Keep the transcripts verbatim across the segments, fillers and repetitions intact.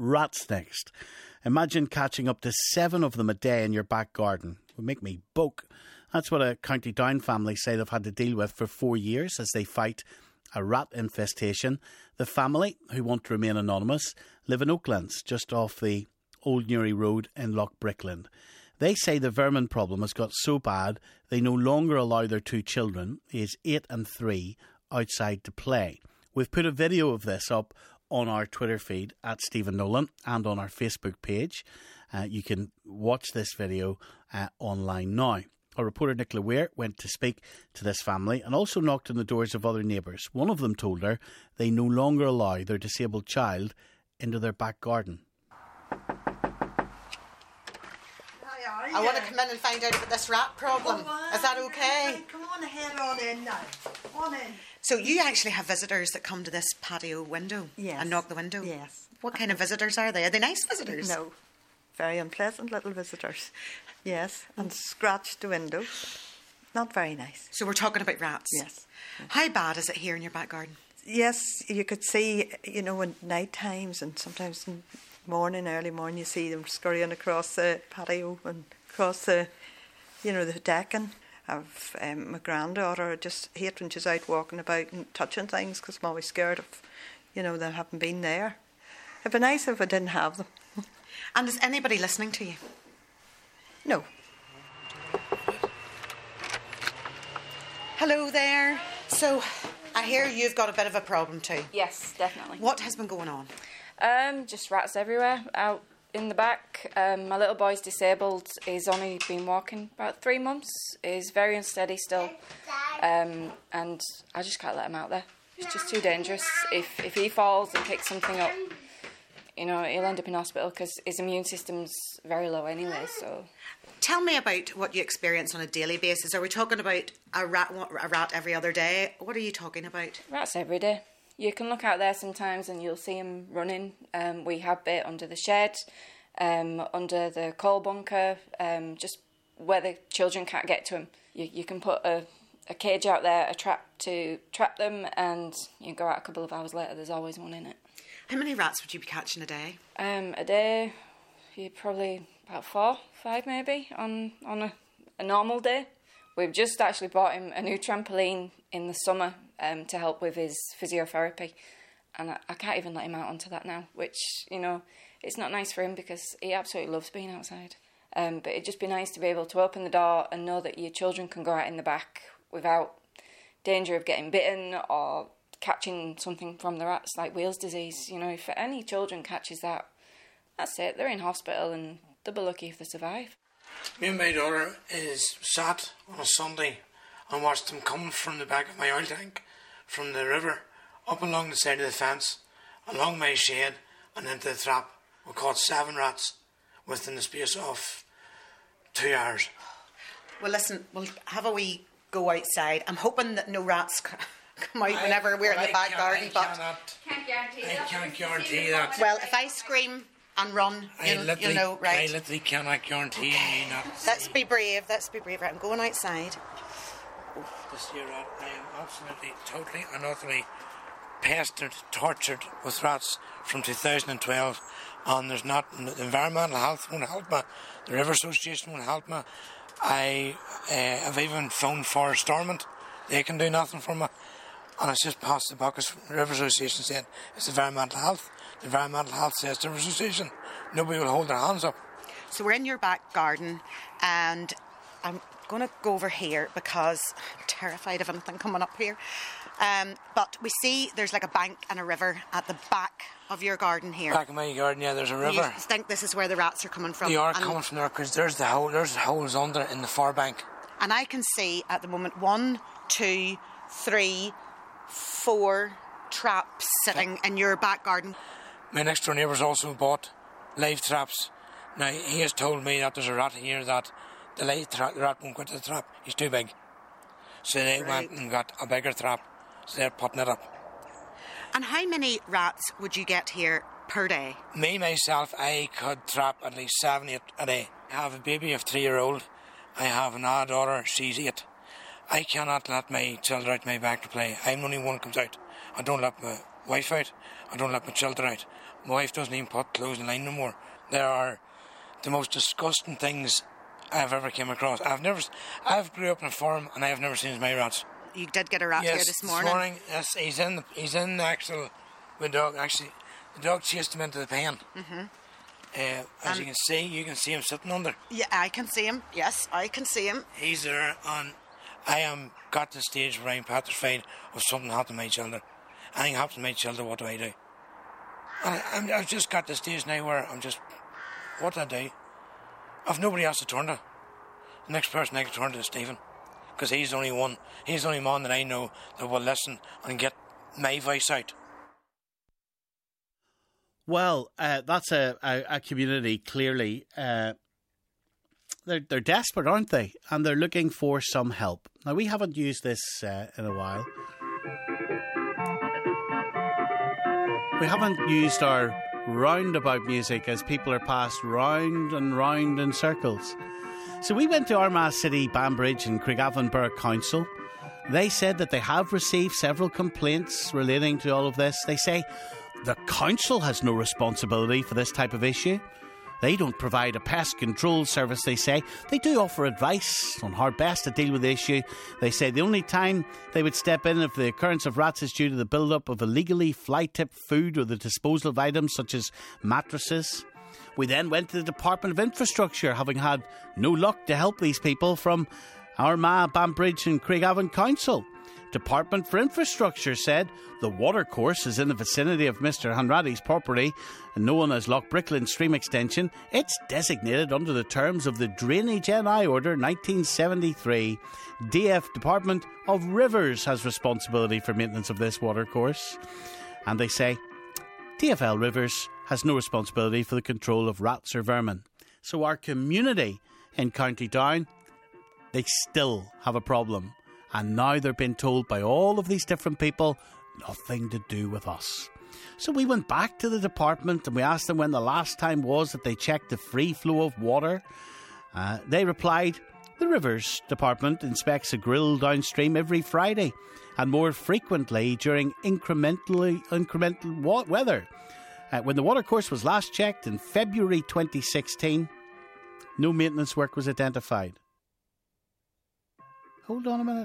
rats next. Imagine catching up to seven of them a day in your back garden. It would make me boke. That's what a County Down family say they've had to deal with for four years as they fight a rat infestation. The family, who want to remain anonymous, live in Oaklands, just off the Old Newry Road in Loch Brickland. They say the vermin problem has got so bad they no longer allow their two children, aged eight and three, outside to play. We've put a video of this up on our Twitter feed at Stephen Nolan and on our Facebook page. Uh, you can watch this video uh, online now. Our reporter Nicola Weir went to speak to this family and also knocked on the doors of other neighbours. One of them told her they no longer allow their disabled child into their back garden. I want to come in and find out about this rat problem. Oh, Is that okay? Right, come on ahead, on in now. On in. So you actually have visitors that come to this patio window Yes. and knock the window? Yes. What kind of visitors are they? Are they nice visitors? No. Very unpleasant little visitors. Yes. And scratch the window. Not very nice. So we're talking about rats? Yes. How bad is it here in your back garden? Yes, you could see, you know, in night times and sometimes in morning, early morning, you see them scurrying across the patio and across the, you know, the decking. I've um, my granddaughter just hate when she's out walking about and touching things because I'm always scared of, you know, them having been there. It'd be nice if I didn't have them. And is anybody listening to you? No. Hello there. So I hear you've got a bit of a problem too. Yes, definitely. What has been going on? Um, just rats everywhere out in the back. Um, my little boy's disabled. He's only been walking about three months. He's very unsteady still, um, and I just can't let him out there. It's just too dangerous. If if he falls and picks something up, you know, he'll end up in hospital because his immune system's very low anyway. So, tell me about what you experience on a daily basis. Are we talking about a rat, a rat every other day? What are you talking about? Rats every day. You can look out there sometimes and you'll see them running. Um, we have bait under the shed, um, under the coal bunker, um, just where the children can't get to them. You, you can put a, a cage out there, a trap to trap them, and you go out a couple of hours later, there's always one in it. How many rats would you be catching a day? Um, a day, you probably about four, five maybe, on, on a, a normal day. We've just actually bought him a new trampoline in the summer um, to help with his physiotherapy. And I, I can't even let him out onto that now, which, you know, it's not nice for him because he absolutely loves being outside. Um, but it'd just be nice to be able to open the door and know that your children can go out in the back without danger of getting bitten or catching something from the rats like Wales disease. You know, if any children catches that, that's it. They're in hospital and they'll be lucky if they survive. Me and my daughter is sat on a Sunday and watched them come from the back of my oil tank, from the river, up along the side of the fence, along my shed and into the trap. We caught seven rats within the space of two hours. Well, listen, we'll have a wee go outside. I'm hoping that no rats come out whenever we're in the back garden. I but cannot, Can't guarantee I that. can't guarantee that. well, if I scream and run, I you'll, literally, you'll know, right? I literally cannot guarantee you not. Let's be brave. Let's be brave. Right, I'm going outside. This year, rat, I am absolutely, totally and utterly pestered, tortured with rats from two thousand twelve, and there's not, the environmental health won't help me, the River Association won't help me. I uh, have even phoned Forest Stormont, they can do nothing for me, and it's just passed the buck, as the River Association said, it's environmental health. The environmental health says the River Association, nobody will hold their hands up. So we're in your back garden, and I'm going to go over here because I'm terrified of anything coming up here. Um, but we see there's like a bank and a river at the back of your garden here. Back in my garden, yeah, there's a river. You think this is where the rats are coming from? They are and, coming from there because there's the hole, there's the holes under in the far bank. And I can see at the moment one, two, three, four traps sitting in your back garden. My next door neighbour's also bought live traps. Now, he has told me that there's a rat here that the live tra- the rat won't go to the trap. He's too big. So they Right. went and got a bigger trap. So they're putting it up. And how many rats would you get here per day? Me, myself, I could trap at least seven, eight a day. I have a baby of three-year-old. I have an odd daughter, she's eight. I cannot let my children out my back to play. I'm the only one who comes out. I don't let my wife out. I don't let my children out. My wife doesn't even put clothes in line no more. There are the most disgusting things I've ever came across. I've never, I've grew up on a farm and I have never seen as many rats. You did get a rat yes, here this morning. This morning, yes, he's in. The, he's in the actual. The dog actually, the dog chased him into the pen. Mm-hmm. Uh, as um, you can see, you can see him sitting under. Yeah, I can see him. Yes, I can see him. He's there, and I am got to the stage where I'm petrified of something happening to my children. Anything happens to my children, what do I do? And I, I'm, I've just got to the stage now where I'm just, what do I do? I've nobody else to turn to. The next person I can turn to is Stephen, because he's the only one. He's the only man that I know that will listen and get my voice out. Well, uh, that's a, a, a community, clearly. Uh, they're, they're desperate, aren't they? And they're looking for some help. Now, we haven't used this uh, in a while. We haven't used our roundabout music as people are passed round and round in circles. So we went to Armagh City, Banbridge and Craigavon Borough Council. They said that they have received several complaints relating to all of this. They say the council has no responsibility for this type of issue. They don't provide a pest control service, they say. They do offer advice on how best to deal with the issue. They say the only time they would step in if the occurrence of rats is due to the build-up of illegally fly-tipped food or the disposal of items such as mattresses. We then went to the Department of Infrastructure, having had no luck to help these people, from Armagh, Banbridge and Craigavon Council. Department for Infrastructure said the watercourse is in the vicinity of Mister Hanratty's property, known as Loch Brickland Stream Extension. It's designated under the terms of the Drainage N I Order nineteen seventy-three. D F Department of Rivers has responsibility for maintenance of this watercourse. And they say D F L Rivers has no responsibility for the control of rats or vermin. So our community in County Down, they still have a problem. And now they're being told by all of these different people, nothing to do with us. So we went back to the department and we asked them when the last time was that they checked the free flow of water. Uh, they replied, the Rivers Department inspects a grill downstream every Friday and more frequently during incrementally incremental wa- weather. Uh, when the watercourse was last checked in February twenty sixteen, no maintenance work was identified. Hold on a minute.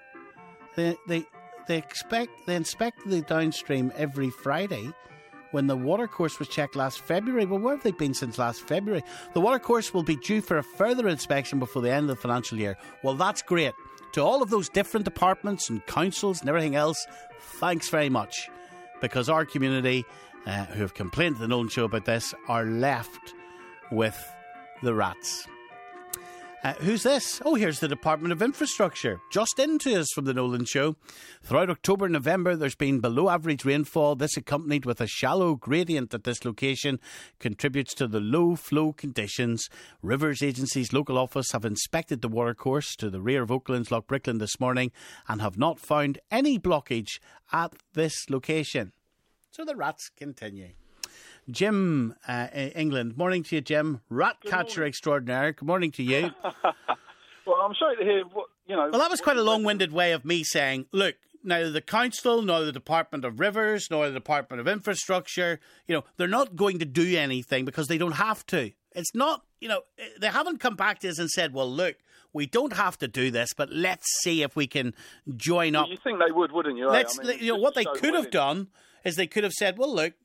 They they they expect they inspect the downstream every Friday. When the watercourse was checked last February, well, where have they been since last February? The watercourse will be due for a further inspection before the end of the financial year. Well, that's great. To all of those different departments and councils and everything else, thanks very much, because our community, uh, who have complained to the Nolan Show about this, are left with the rats. Uh, who's this? Oh, here's the Department of Infrastructure. Just into us from the Nolan Show. Throughout October and November, there's been below average rainfall. This, accompanied with a shallow gradient at this location, contributes to the low flow conditions. Rivers Agency's local office have inspected the watercourse to the rear of Oakland's Loch Brickland this morning and have not found any blockage at this location. So the rats continue. Jim, uh, England. Morning to you, Jim. Rat Good catcher morning. Extraordinaire. Good morning to you. Well, I'm sorry to hear what, you know... Well, that was quite a long-winded way of me saying, look, neither the council, nor the Department of Rivers, nor the Department of Infrastructure, you know, they're not going to do anything because they don't have to. It's not, you know, they haven't come back to us and said, well, look, we don't have to do this, but let's see if we can join up. You think they would, wouldn't you? Let's, I mean, you know, what they so could have winning. done is they could have said, well, look,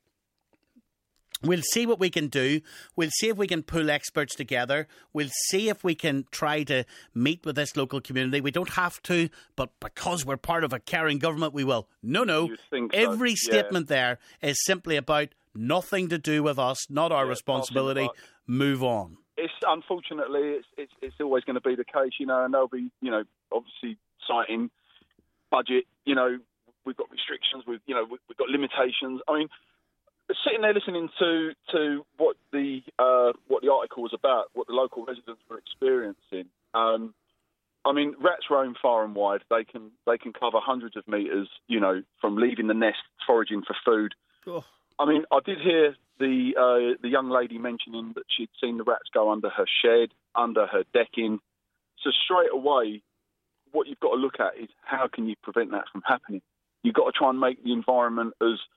we'll see what we can do. We'll see if we can pull experts together. We'll see if we can try to meet with this local community. We don't have to, but because we're part of a caring government, we will. No, no. You think so? Every Yeah. statement there is simply about nothing to do with us, not our Yeah, responsibility. Move on. It's unfortunately, it's, it's it's always going to be the case, you know, and they'll be, you know, obviously citing budget. You know, we've got restrictions. We've, you know, we've got limitations. I mean, sitting there listening to to what the uh, what the article was about, what the local residents were experiencing. Um, I mean, rats roam far and wide. They can they can cover hundreds of metres, you know, from leaving the nest, foraging for food. Oh. I mean, I did hear the uh, the young lady mentioning that she'd seen the rats go under her shed, under her decking. So straight away, what you've got to look at is how can you prevent that from happening? You've got to try and make the environment as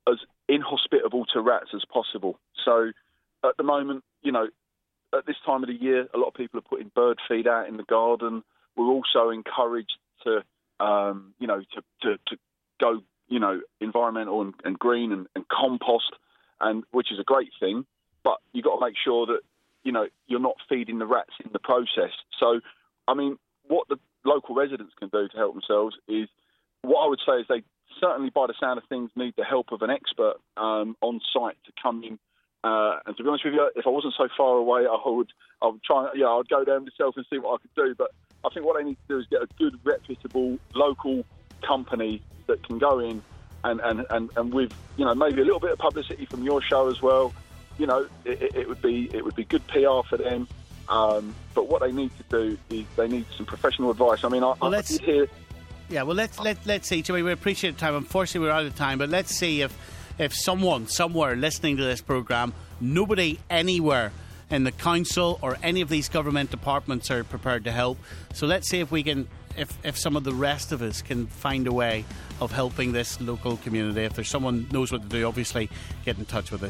as inhospitable to rats as possible. So at the moment, you know, at this time of the year, a lot of people are putting bird feed out in the garden. We're also encouraged to, um, you know, to, to, to go, you know, environmental and, and green and, and compost, and which is a great thing. But you've got to make sure that, you know, you're not feeding the rats in the process. So, I mean, what the local residents can do to help themselves is, what I would say is they certainly, by the sound of things, need the help of an expert um, on site to come in. Uh, and to be honest with you, if I wasn't so far away, I would, I would try. Yeah, I'd go down myself and see what I could do. But I think what they need to do is get a good, reputable local company that can go in and and, and, and with, you know, maybe a little bit of publicity from your show as well. You know, it, it would be it would be good P R for them. Um, but what they need to do is they need some professional advice. I mean, I, well, I did hear. Yeah, well, let's let let's see, Joey. We appreciate the time. Unfortunately, we're out of time. But let's see if if someone somewhere listening to this programme, nobody anywhere in the council or any of these government departments are prepared to help. So let's see if we can, if if some of the rest of us can find a way of helping this local community. If there's someone knows what to do, obviously get in touch with us.